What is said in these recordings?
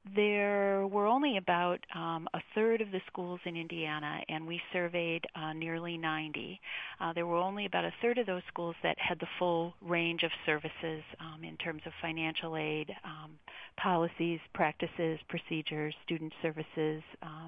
There were only about a third of the schools in Indiana, and we surveyed nearly 90. There were only about a third of those schools that had the full range of services in terms of financial aid, policies, practices, procedures, student services,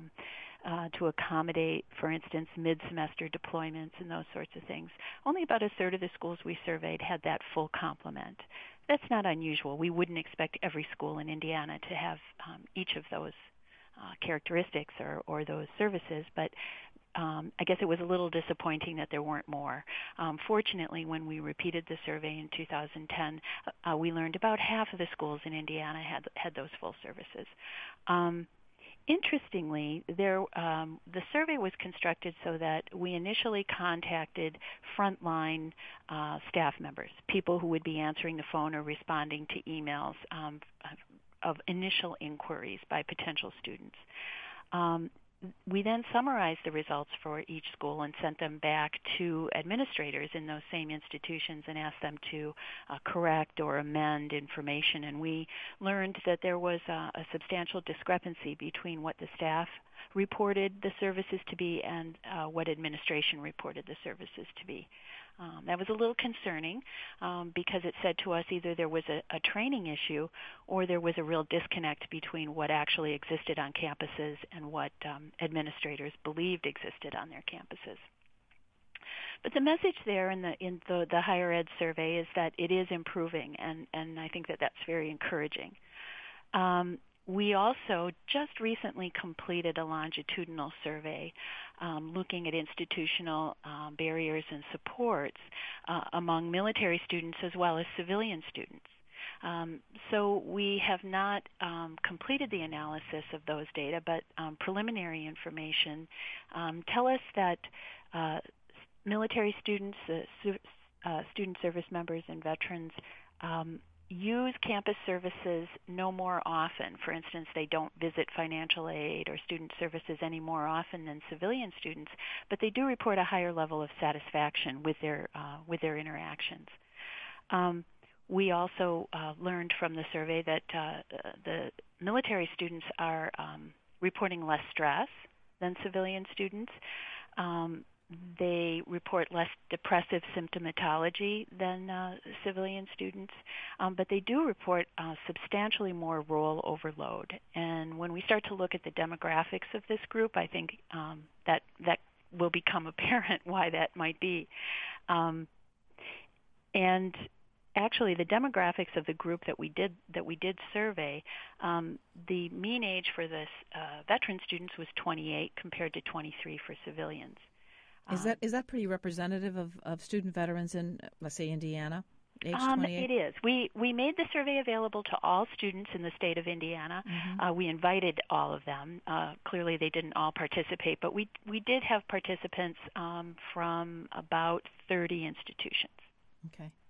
to accommodate, for instance, mid-semester deployments and those sorts of things. Only about a third of the schools we surveyed had that full complement. That's not unusual. We wouldn't expect every school in Indiana to have each of those characteristics or those services, but I guess it was a little disappointing that there weren't more. Fortunately, when we repeated the survey in 2010, we learned about half of the schools in Indiana had those full services. Interestingly, the survey was constructed so that we initially contacted frontline staff members, people who would be answering the phone or responding to emails of initial inquiries by potential students. We then summarized the results for each school and sent them back to administrators in those same institutions and asked them to correct or amend information. And we learned that there was a substantial discrepancy between what the staff reported the services to be and what administration reported the services to be. That was a little concerning because it said to us either there was a training issue or there was a real disconnect between what actually existed on campuses and what administrators believed existed on their campuses. But the message there in the higher ed survey is that it is improving, and I think that that's very encouraging. We also just recently completed a longitudinal survey looking at institutional barriers and supports among military students as well as civilian students. So we have not completed the analysis of those data, but preliminary information tell us that military students, student service members, and veterans use campus services no more often. For instance, they don't visit financial aid or student services any more often than civilian students, but they do report a higher level of satisfaction with their interactions. We also learned from the survey that the military students are reporting less stress than civilian students. They report less depressive symptomatology than civilian students, but they do report substantially more role overload. And when we start to look at the demographics of this group, I think that will become apparent why that might be. And actually, the demographics of the group that we did survey, the mean age for this veteran students was 28 compared to 23 for civilians. Is that pretty representative of student veterans in, let's say, Indiana, age 28? It is. We made the survey available to all students in the state of Indiana. Mm-hmm. We invited all of them. Clearly, they didn't all participate, but we did have participants from about 30 institutions. Okay.